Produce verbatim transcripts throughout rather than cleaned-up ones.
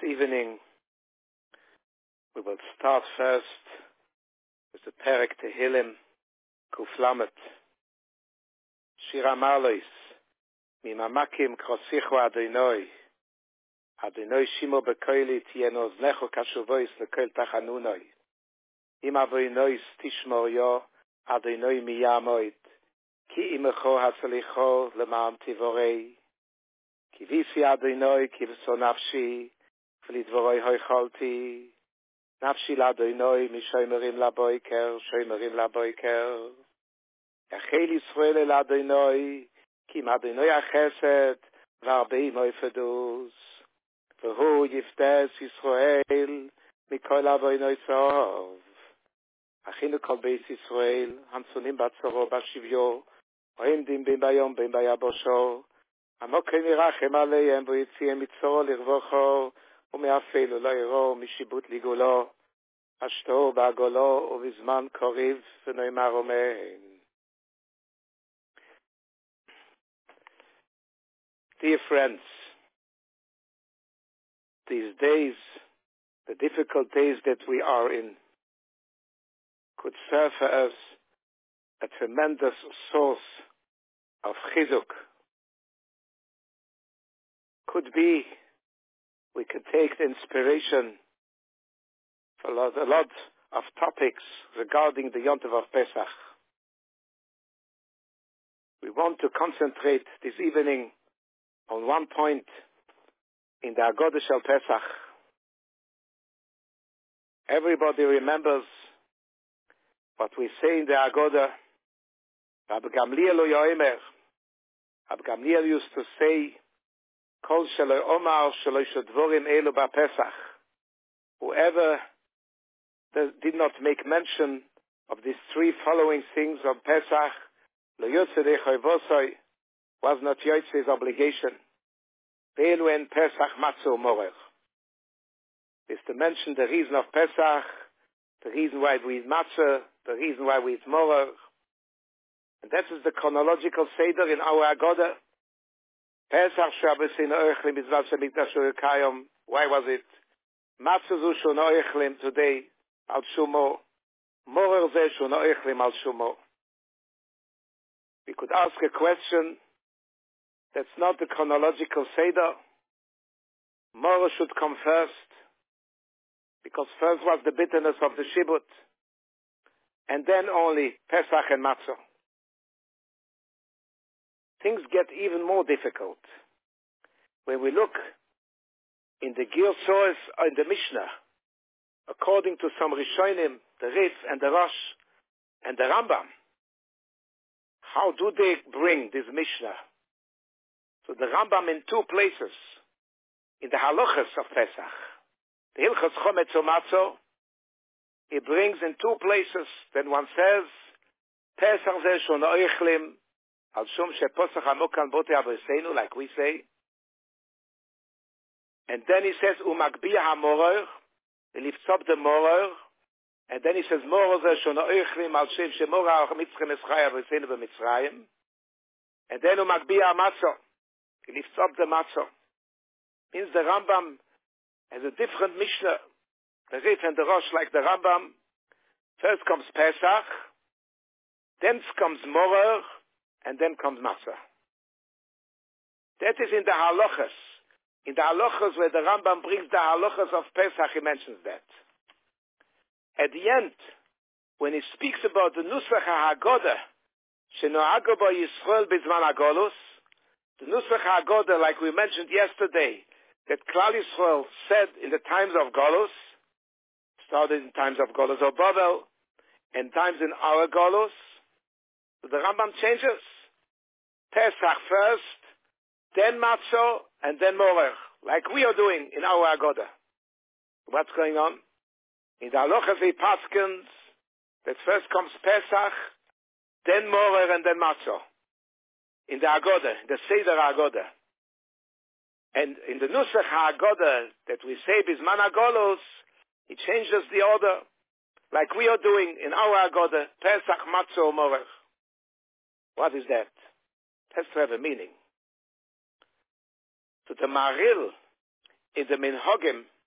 evening, we will start first with the Perek Tehillim, Kuf Lamet, Shir Amalois, Mimamakim Krosichu Adonai, Adonai Shimo Bekoili Tieno Znecho Kashuvois Lekoil Tachanunoi, Im Avoinois Tishmor Yo, Adonai Miyamoid, Ki Imecho Hasalicho Leman Tivorei, Ki Visi Adonai Ki V'so Nafshi, V'lidvoroi Hoicholti, Nafshi L'Adonai Mishoimerim Laboiker, Shoimerim Laboiker, Echel Yisrael L'Adonai, Ki Adonai HaChesed, V'arbei Moifedus, V'hu Yiftes Yisrael, Mikol Avoinoi Tzov, Achinu Kol Beis Yisrael, Hamsunim Batzoro Bashivyo, Oimdim Bim Bayom Bim Bayabosho, Amokai Nirachem Aleim, V'yitziem Mitzoro Lirvocho, ומאפילו לא יראו משיבוט ליגולו, אשתו בעגולו ובזמן קוריב ונאמר אמן. Dear friends, these days, the difficult days that we are in, could serve for us a tremendous source of chizuk. Could be we could take the inspiration for a lot, a lot of topics regarding the Yom Tov of Pesach. We want to concentrate this evening on one point in the Agoda Shel Pesach. Everybody remembers what we say in the Agoda. Rabbi Gamliel Oyomer. Rabbi Gamliel used to say, Kol shelo omar shelo shadvorim elu ba'Pesach. Whoever did not make mention of these three following things of Pesach, lo yotze dechayvosoi, was not Yotze's obligation. Ve'elu en Pesach matzo morer. Is to mention the reason of Pesach, the reason why we eat matzah, the reason why we eat morer. And that is the chronological seder in our Agoda. Pesach Shabbos in Oichlim is Vav Shemikdash Kayom. Why was it? Matzah zu shon Oichlim today al Shumo. Morer ze shon Oichlim al Shumo. We could ask a question that's not the chronological Seder. Morer should come first, because first was the bitterness of the Shibut, and then only Pesach and Matzah. Things get even more difficult. When we look in the Girsos in the Mishnah, according to some Rishonim, the Rif and the Rosh and the Rambam, how do they bring this Mishnah? So the Rambam in two places, in the Halachas of Pesach, the Hilchas Chometz U'Matzo, he brings in two places. Then one says, Pesach Zeh Shon Oichlim, Al Shum Sheposach Amokan Bote Avoseinu, like we say. And then he says, Umakbiya HaMorer, he lifts up the Morer. And then he says, Morer Zeh Shon Oichlim, Al Shem Shemora Mitzchem Eschai Avoseinu B'Mitzrayim. And then Umakbiya HaMatzo, he lifts up the Matzo. Means the Rambam has a different Mishnah. The Rif and the Rosh like the Rambam. First comes Pesach, then comes Morer, and then comes Matzah. That is in the Halachas. In the Halachas where the Rambam brings the Halachas of Pesach, he mentions that. At the end, when he speaks about the Nusach HaHagoda, Shenoago Bo Yisrael Bizman HaGolus, the Nusach HaHagoda, like we mentioned yesterday, that Klal Yisrael said in the times of Golus, started in times of Golus or Babel, and times in our Golus, so the Rambam changes. Pesach first, then Matzo, and then Morer, like we are doing in our Agoda. What's going on? In the Halachas he paskins that first comes Pesach, then Morer, and then Matzo. In the Agoda, the Seder Agoda. And in the Nusach HaAgoda that we say Bizman HaGolus, he changes the order, like we are doing in our Agoda, Pesach, Matzo, Morer. What is that? It has to have a meaning. So the Maril in the Minhagim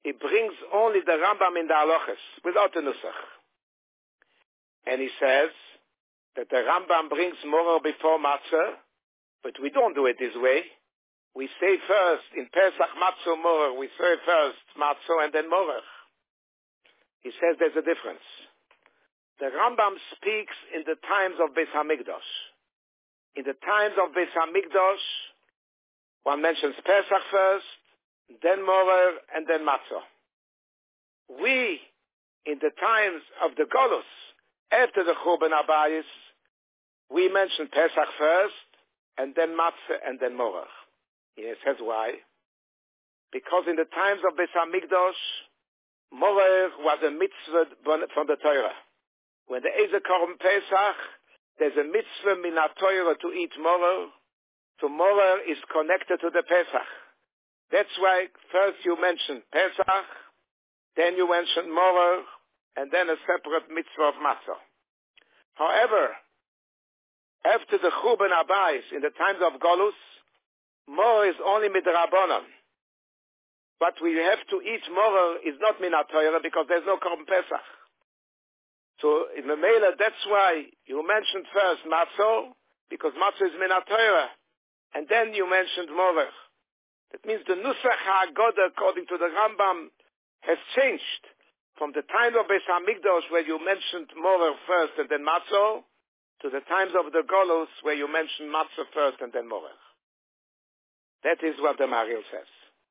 he brings only the Rambam in the halachas, without the nusach. And he says that the Rambam brings moror before matzah, but we don't do it this way. We say first, in Pesach matzah moror, we say first matzah and then moror. He says there's a difference. The Rambam speaks in the times of Beis HaMikdash. In the times of Beis HaMikdash, one mentions Pesach first, then moror, and then matzah. We, in the times of the Golus, after the Churban Abayis, we mention Pesach first, and then matzah, and then moror. He says why? Because in the times of Beis HaMikdash, moror was a mitzvah from the Torah. When the Eze Korban Pesach, there's a mitzvah min ha-Torah to eat moror. So moror is connected to the Pesach. That's why first you mention Pesach, then you mention moror, and then a separate mitzvah of matzah. However, after the Churban Abayis, in the times of Golus, moror is only midrabanan. But we have to eat moror is not min ha-Torah because there's no Korban Pesach. So in the Mela, that's why you mentioned first matzah, because matzah is min ha-Torah, and then you mentioned moror. That means the Nusach HaAgoda, according to the Rambam, has changed from the time of Beis HaMikdash, where you mentioned moror first and then matzah, to the times of the Golus, where you mentioned matzah first and then moror. That is what the Maharil says.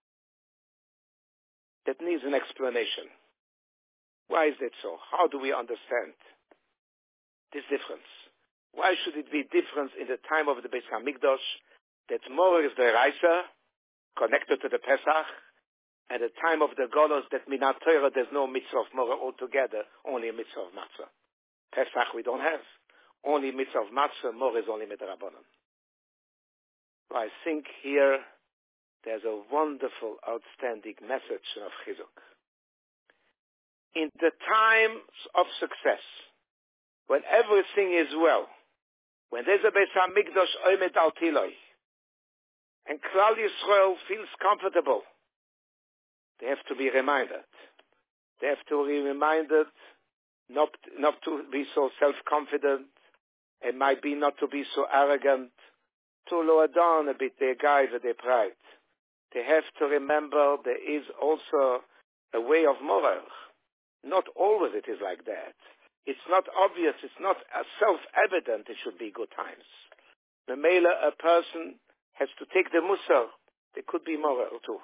That needs an explanation. Why is that so? How do we understand this difference? Why should it be different in the time of the Beis HaMikdash, that moror is the Raisa, connected to the Pesach, and the time of the Golus, that min ha-Torah, there's no mitzvah of moror altogether, only a mitzvah of matzah. Pesach we don't have. Only mitzvah of matzah, moror is only midrabanan. So I think here there's a wonderful, outstanding message of Chizuk. In the times of success, when everything is well, when there's a Beis HaMikdash oimed al tiloi, and Klal Yisrael feels comfortable, they have to be reminded. They have to be reminded not, not to be so self-confident. It might be not to be so arrogant, to lower down a bit their guide and their pride. They have to remember there is also a way of moror. Not always it is like that. It's not obvious, it's not self-evident it should be good times. The Mela, a person has to take the musar. There could be moror too.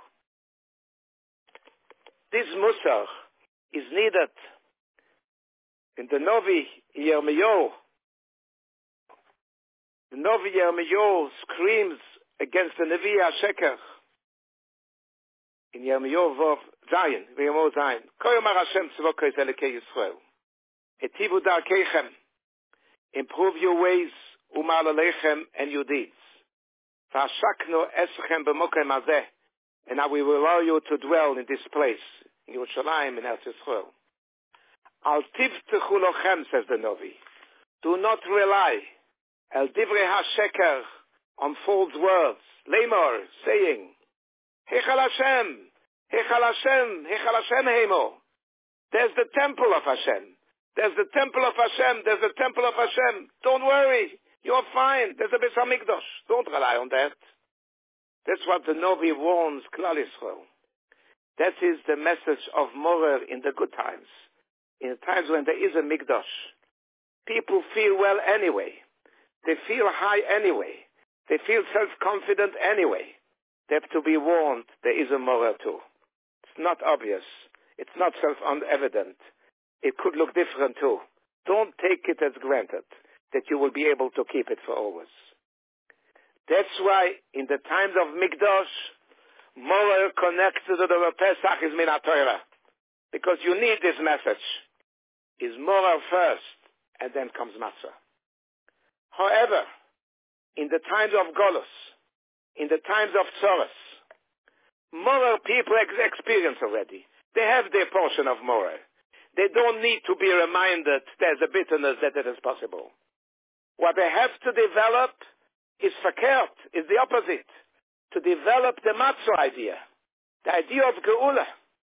This musar is needed in the Novi Yirmiyahu. The Novi Yirmiyahu screams against the Nevi HaSheker. In Yirmiyahu Vov Zayin, Yirmiyahu Zayin. Koyomar Hashem tzvokos Elokei Yisrael. Etivu darkeichem. Improve your ways, umal aleichem, and your deeds. V'ashaknu eschem b'mokem hazeh. And now we will allow you to dwell in this place, in Yerushalayim, in Eretz Yisrael. Al tivtechu lochem, says the Novi. Do not rely el divrei HaSheker, on false words. Lemor, saying, Heichal Hashem, Heichal Hashem, Heichal Hashem Heimo. There's the temple of Hashem. There's the temple of Hashem. There's the temple of Hashem. Don't worry. You're fine. There's a Beis HaMikdash. Don't rely on that. That's what the Novi warns Klal Yisrael. That is the message of moror in the good times. In the times when there is a Mikdash. People feel well anyway. They feel high anyway. They feel self-confident anyway. They have to be warned there is a moror too. It's not obvious. It's not self-evident. It could look different too. Don't take it as granted that you will be able to keep it for always. That's why in the times of Mikdash, moror connected to the Pesach is min ha-Torah. Because you need this message. Is moror first, and then comes matzah. However, in the times of Golus, in the times of Tzoros, moror people ex- experience already. They have their portion of moror. They don't need to be reminded there's a bitterness that it is possible. What they have to develop is verkehrt, is the opposite. To develop the matzah idea, the idea of geula.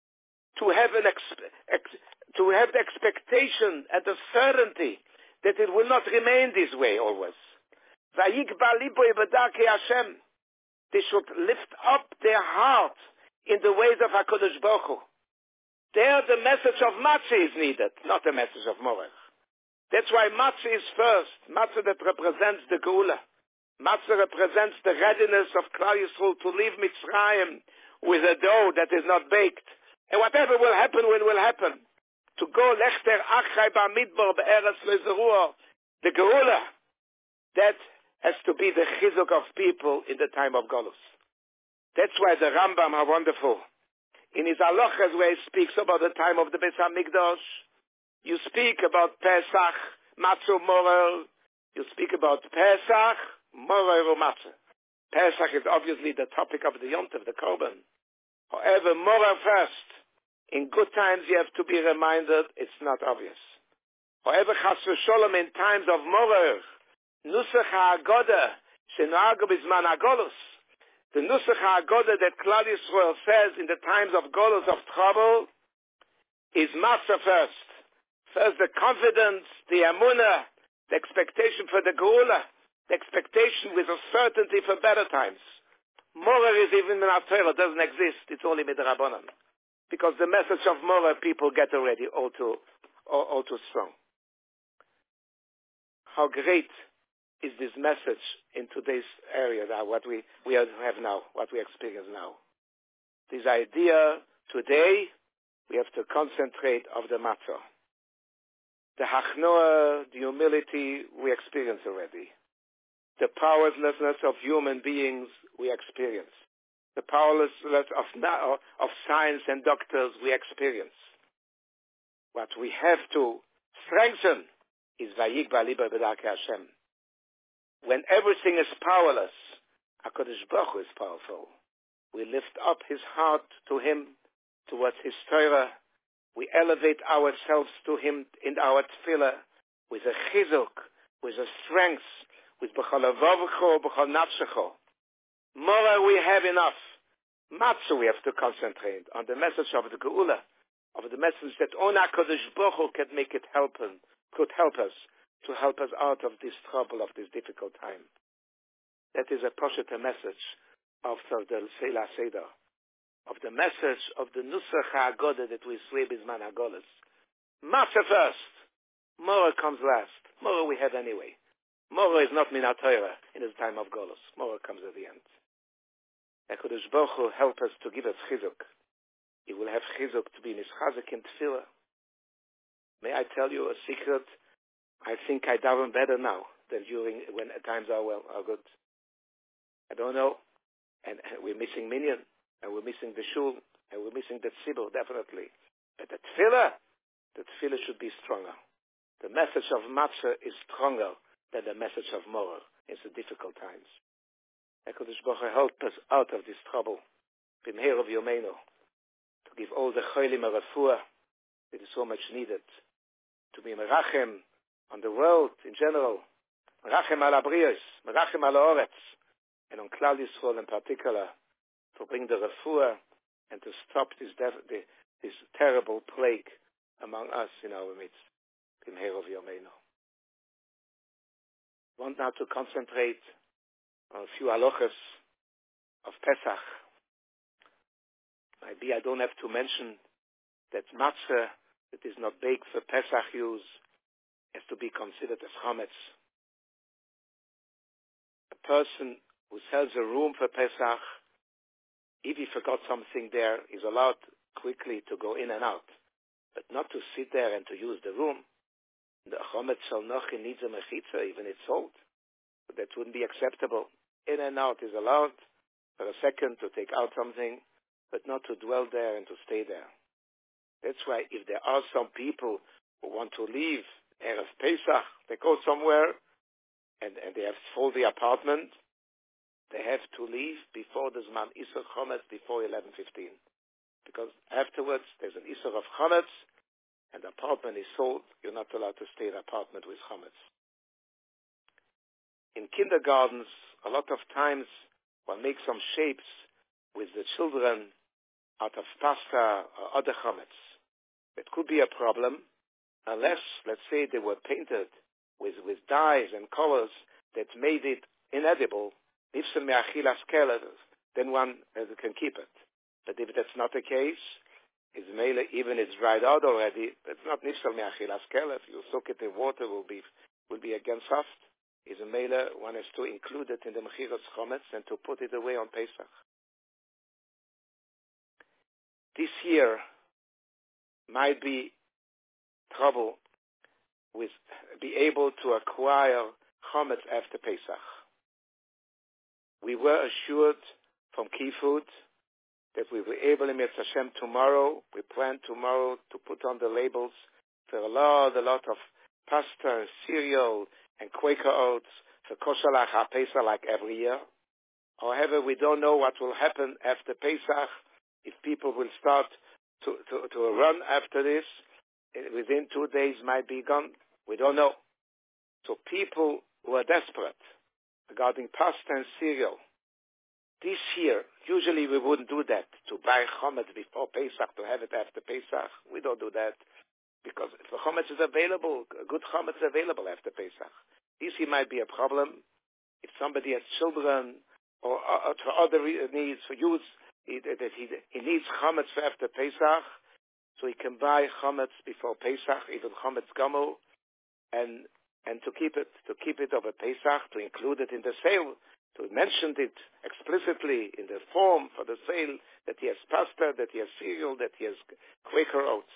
to have an ex- ex- to have the expectation and the certainty that it will not remain this way always. Vayikba libo b'darkei Hashem. They should lift up their heart in the ways of HaKadosh Baruch Hu. There the message of Matzah is needed, not the message of Morech. That's why Matzah is first. Matzah that represents the Geula. Matzah represents the readiness of Klal Yisrael to leave Mitzrayim with a dough that is not baked. And whatever will happen, will, will happen. To go lechter achai ba'midbar be'eretz lezeruah. The Geula. That has to be the chizuk of people in the time of Golus. That's why the Rambam are wonderful. In his halachas where he speaks about the time of the Beis HaMikdash, you speak about Pesach, Matzah, Morer. You speak about Pesach, Morer, or Matzah. Pesach is obviously the topic of the Yom Tov, the Korban. However, Morer first. In good times you have to be reminded it's not obvious. However, Chas v'Sholom in times of Morer, Nusach HaAgoda, Shenoago Bizman HaGolus. The Nusach HaAgoda that Klal Yisrael says in the times of Golus, of trouble, is Matzah first. First the confidence, the Amunah, the expectation for the Geula, the expectation with a certainty for better times. Morer is even in our Torah, doesn't exist, it's only Midrabanan. Because the message of Morer people get already all too, all, all too strong. How great is this message in today's area now, what we, we have now, what we experience now. This idea, today, we have to concentrate of the matzah. The hachnoah, the humility, we experience already. The powerlessness of human beings, we experience. The powerlessness of, of science and doctors, we experience. What we have to strengthen is Vayikba libo b'darkei Hashem. When everything is powerless, HaKadosh Baruch Hu is powerful. We lift up his heart to him, towards his Torah. We elevate ourselves to him in our tefillah with a chizuk, with a strength, with b'chol avavcho, b'chol nafshecho. More we have enough. Matzah we have to concentrate on the message of the Geula, of the message that only HaKadosh Baruch Hu can make it happen, could help us, to help us out of this trouble, of this difficult time. That is a Poshet message of the Seila Seder, of the message of the Nusach HaAgoda that we say Bizman HaGolus. Matzah first. More comes last. More we have anyway. More is not Min HaTorah in the time of Golus. More comes at the end. HaKadosh Baruch Hu help us to give us chizuk. He will have chizuk to be mischazik in tefillah. May I tell you a secret? I think I daven better now than during when times are well are good. I don't know, and, and we're missing minyan, and we're missing the shul, and we're missing the tzibur definitely. But the tefillah, the tefillah should be stronger. The message of matzah is stronger than the message of morah in the difficult times. HaKadosh Baruch Hu help us out of this trouble. B'mheir of Yomeinu, to give all the cholim a refuah that is so much needed, to be merachem on the world in general, merachem al abrios, merachem al oretz, and on Klal Yisrael in particular, to bring the refuah and to stop this, def- the, this terrible plague among us in our midst. B'mheir of Yomeinu. I want now to concentrate on a few halachas of Pesach. Maybe I don't have to mention that matzah that is not baked for Pesach use has to be considered as chametz. A person who sells a room for Pesach, if he forgot something there, is allowed quickly to go in and out, but not to sit there and to use the room. The chametz shel nochi needs a mechitza, even it's sold. But that wouldn't be acceptable. In and out is allowed for a second to take out something, but not to dwell there and to stay there. That's why if there are some people who want to leave Erev Pesach, they go somewhere and, and they have sold the apartment, they have to leave before the Zman Isur Chometz, before eleven fifteen. Because afterwards there's an Isur of Chometz and the apartment is sold. You're not allowed to stay in an apartment with Chometz. In kindergartens, a lot of times one makes some shapes with the children out of pasta or other chametz. It could be a problem unless, let's say, they were painted with, with dyes and colors that made it inedible. Then one uh, can keep it. But if that's not the case, it's mele, even it's dried out already, it's not nifsal me'achilas kelev. If you soak it in water, will be will be again soft. Is a mele, one has to include it in the mechiras chometz and to put it away on Pesach. This year might be trouble with be able to acquire chometz after Pesach. We were assured from Key Food that we were able in Mitzvah Hashem tomorrow. We plan tomorrow to put on the labels for a lot, a lot of pasta and cereal and Quaker oats for Kosher HaPesach like every year. However, we don't know what will happen after Pesach. If people will start to, to, to run after this, within two days might be gone. We don't know. So people who are desperate regarding pasta and cereal, this year, usually we wouldn't do that, to buy chometz before Pesach, to have it after Pesach. We don't do that, because if the chometz is available, good chometz is available after Pesach. This year might be a problem. If somebody has children, or, or for other needs, for use, he, that he, he needs chometz for after Pesach, so he can buy chometz before Pesach, even chometz gamel, and and to keep it, to keep it over Pesach, to include it in the sale, to mention it explicitly in the form for the sale that he has pasta, that he has cereal, that he has Quaker oats.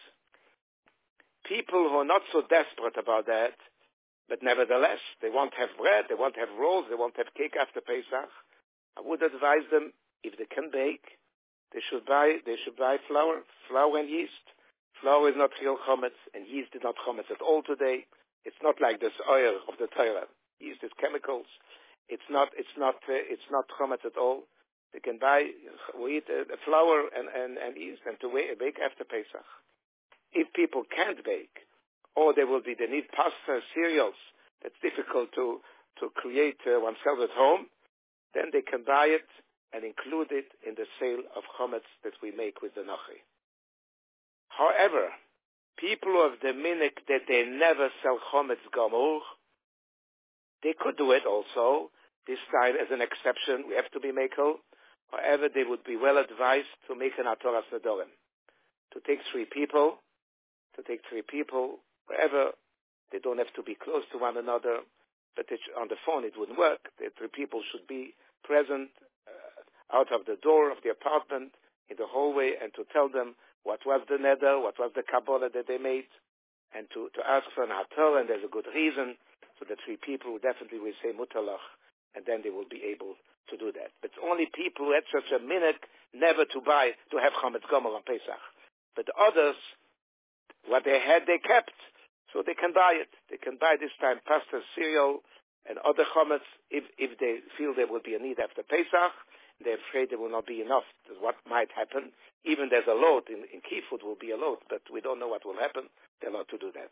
People who are not so desperate about that, but nevertheless, they won't have bread, they won't have rolls, they won't have cake after Pesach, I would advise them, if they can bake, they should buy, they should buy flour, flour and yeast. Flour is not real chometz, and yeast is not chometz at all today. It's not like this oil of the Torah. Yeast is chemicals. It's not. It's not. Uh, it's not chometz at all. They can buy wheat, uh, flour, and, and, and yeast, and to bake after Pesach. If people can't bake, or they will be, they need pasta, cereals. That's difficult to to create uh, oneself at home. Then they can buy it and include it in the sale of chometz that we make with the nachi. However, people of the minik that they never sell chometz gamur, they could do it also. This time, as an exception, we have to be mekel. However, they would be well advised to make an atoras nedorim. To take three people, to take three people, wherever, they don't have to be close to one another, but it, on the phone it wouldn't work. The three people should be present uh, out of the door of the apartment, in the hallway, and to tell them what was the neder, what was the kabbalah that they made, and to, to ask for an hator, and there's a good reason, so the three people definitely will say mutalach, and then they will be able to do that. But only people who had such a minute never to buy, to have chometz gamur on Pesach. But others, what they had, they kept, so they can buy it. They can buy this time pasta, cereal, and other chometz if, if they feel there will be a need after Pesach. They're afraid there will not be enough. What might happen? Even there's a load. In, in Key Food will be a load, but we don't know what will happen. They're allowed to do that.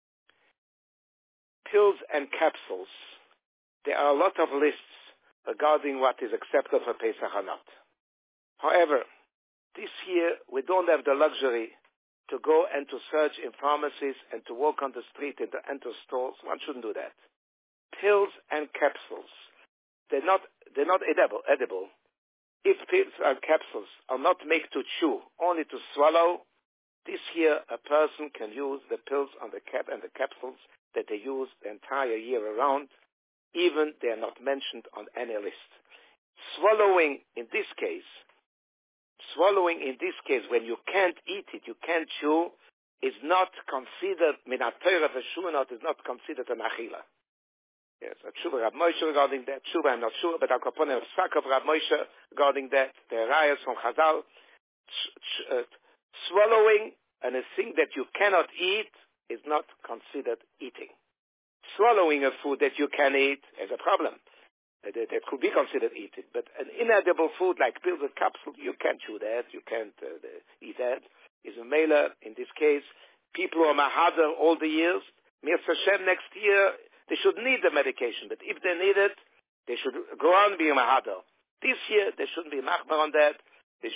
Pills and capsules. There are a lot of lists regarding what is acceptable for Pesach or not. However, this year we don't have the luxury to go and to search in pharmacies and to walk on the street and to enter stores. One shouldn't do that. Pills and capsules. They're not, they're not edible, edible. If pills and capsules are not made to chew, only to swallow, this year a person can use the pills on the cap and the capsules that they use the entire year around, even they are not mentioned on any list. Swallowing in this case, swallowing in this case, when you can't eat it, you can't chew, is not considered, min ha-Torah v'shunot, is not considered an achila. Yes, a tshuva Rab Moshe regarding that. Tshuva, I'm not sure, but Al Capone of Sak of Rab Moshe regarding that. The rayas from Chazal. Uh, swallowing and a thing that you cannot eat is not considered eating. Swallowing a food that you can eat is a problem. That, that could be considered eating. But an inedible food like pills and capsules, you can't chew that. You can't uh, eat that. Is a mela, in this case, people who are mahader all the years, Mir Hashem next year, they should need the medication, but if they need it, they should go on being mahadar. This year, they shouldn't be machmar on that. They should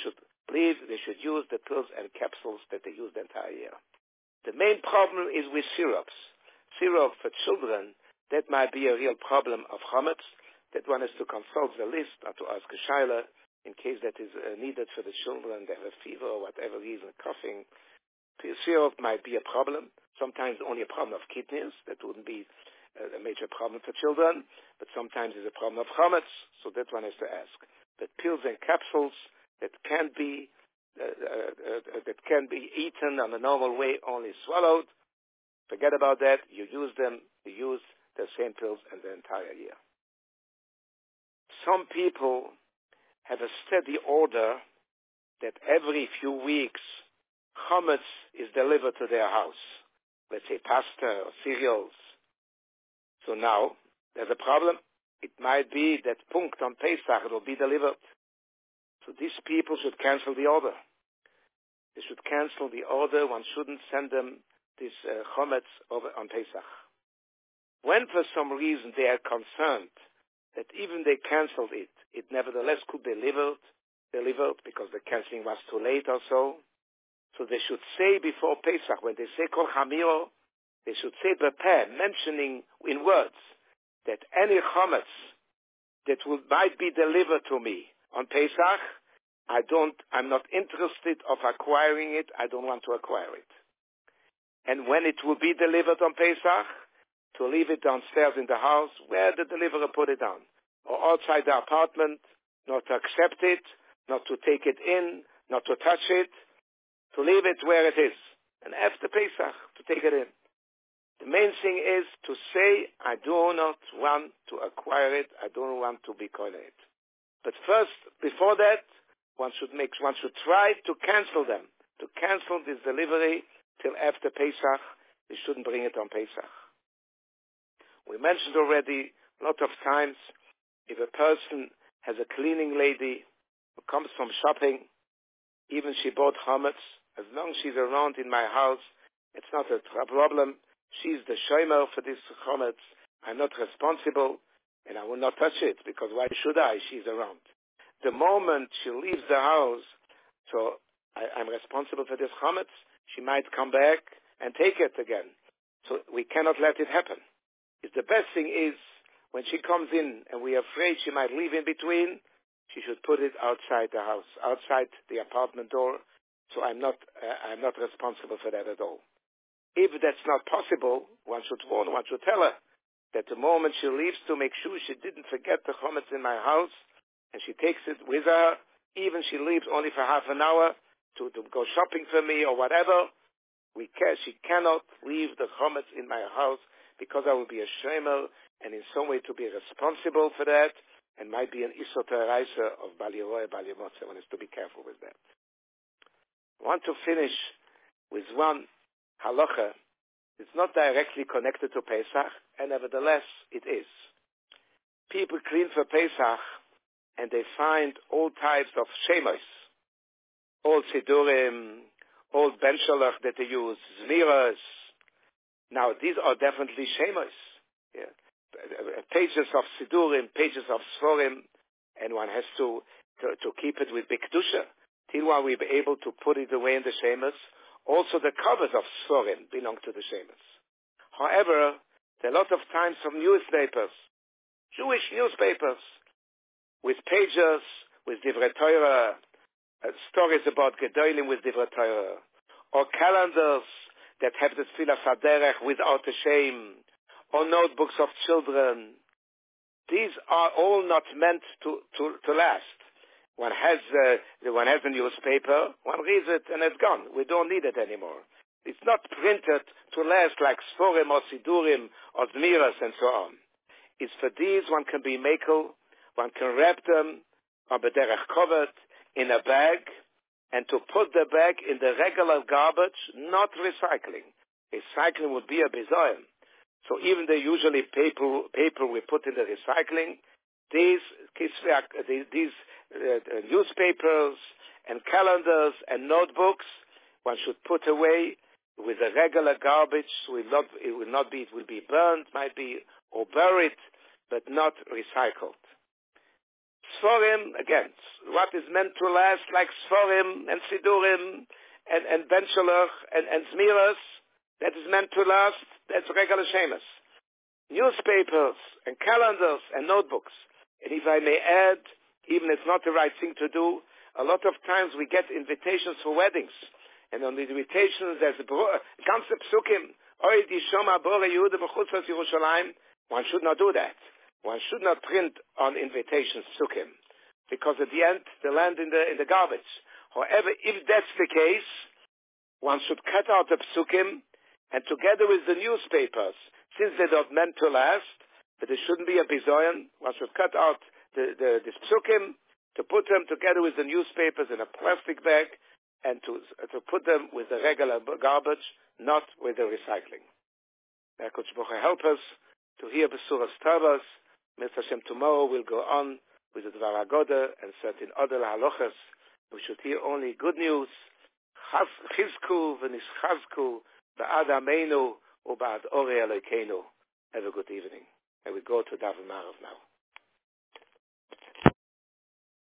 Please, they should use the pills and capsules that they use the entire year. The main problem is with syrups. Syrup for children, that might be a real problem of chametz. That one is to consult the list or to ask a shaila in case that is uh, needed for the children. They have a fever or whatever reason, coughing. Syrup might be a problem. Sometimes only a problem of kidneys. That wouldn't be a major problem for children. But sometimes it's a problem of chametz. So that one is to ask. But pills and capsules that can be uh, uh, uh, that can be eaten on a normal way, only swallowed. Forget about that. You use them. You use the same pills in the entire year. Some people have a steady order that every few weeks chametz is delivered to their house. Let's say pasta or cereals. So now there's a problem. It might be that punkt on Pesach it will be delivered. So these people should cancel the order. They should cancel the order. One shouldn't send them this uh, chametz over on Pesach. When for some reason they are concerned that even they canceled it, it nevertheless could be delivered, delivered because the canceling was too late or so. So they should say before Pesach, when they say Kol Chamiro, they should say Bepeh, mentioning in words that any chametz that will, might be delivered to me on Pesach, I don't, I'm not interested of acquiring it. I don't want to acquire it. And when it will be delivered on Pesach, to leave it downstairs in the house where the deliverer put it down, or outside the apartment, not to accept it, not to take it in, not to touch it, to leave it where it is. And after Pesach, to take it in. The main thing is to say, I do not want to acquire it, I don't want to be called it. But first, before that, one should make, one should try to cancel them, to cancel this delivery till after Pesach. We shouldn't bring it on Pesach. We mentioned already a lot of times, if a person has a cleaning lady who comes from shopping, even she bought chametz, as long as she's around in my house, it's not a problem. She's the shomer for this chametz. I'm not responsible, and I will not touch it, because why should I? She's around. The moment she leaves the house, so I, I'm responsible for this chametz, she might come back and take it again. So we cannot let it happen. It's the best thing is, when she comes in and we are afraid she might leave in between, she should put it outside the house, outside the apartment door, so I'm not, uh, I'm not responsible for that at all. If that's not possible, one should warn, one should tell her that the moment she leaves, to make sure she didn't forget the chametz in my house, and she takes it with her, even she leaves only for half an hour to, to go shopping for me or whatever, we can, she cannot leave the chametz in my house, because I will be a shomer, and in some way to be responsible for that, and might be an isur teraisa of Bal Yeroeh, Bal Yemotze. One has to be careful with that. I want to finish with one halacha. It's not directly connected to Pesach, and nevertheless it is. People clean for Pesach, and they find all types of shemos, old sidurim, old ben shalach that they use, zmiras. Now, these are definitely shemos. Yeah. Pages of sidurim, pages of sforim, and one has to, to, to keep it with bikdusha. Till one will be able to put it away in the shemos. Also, the covers of sforim belong to the shemos. However, there are a lot of times from newspapers, Jewish newspapers, with pages, with divrei Torah, uh, stories about gedolim with divrei Torah, or calendars that have the tefillah saderech without a shame, or notebooks of children. These are all not meant to, to, to last. One has, uh, one has a newspaper, one reads it and it's gone. We don't need it anymore. It's not printed to last like Sforim or Sidurim or Zmiras and so on. It's for these one can be makel, one can wrap them on bederech kovet in a bag, and to put the bag in the regular garbage, not recycling. Recycling would be a bizayon. So even the usually paper, paper we put in the recycling, these, these uh, newspapers and calendars and notebooks, one should put away with the regular garbage. Will not, it will not be, it will be burned, might be, or buried, but not recycled. Sforim, again, what is meant to last, like Sforim and Sidurim and, and Benchelach and, and Zmiras, that is meant to last, that's regular Shemus. Newspapers and calendars and notebooks. And if I may add, even it's not the right thing to do, a lot of times we get invitations for weddings. And on the invitations, there's a ganze psukim, Oy di shoma bore Yehuda b'chutzas Yerushalayim. One should not do that. One should not print on invitations psukim, because at the end they land in the in the garbage. However, if that's the case, one should cut out the psukim, and together with the newspapers, since they're not meant to last, but there shouldn't be a bizoyan, one should cut out the the, the psukim to put them together with the newspapers in a plastic bag, and to to put them with the regular garbage, not with the recycling. May HaKadosh Baruch Hu help us to hear Besuras Tavas. Mister Hashem, tomorrow we'll go on with the Dvar Agoda and certain other halachas. We should hear only good news. Chizku v'nischazku ba'ad ameinu u'ba'ad ori Elokeinu. Have a good evening. And we go to Dav Marav now.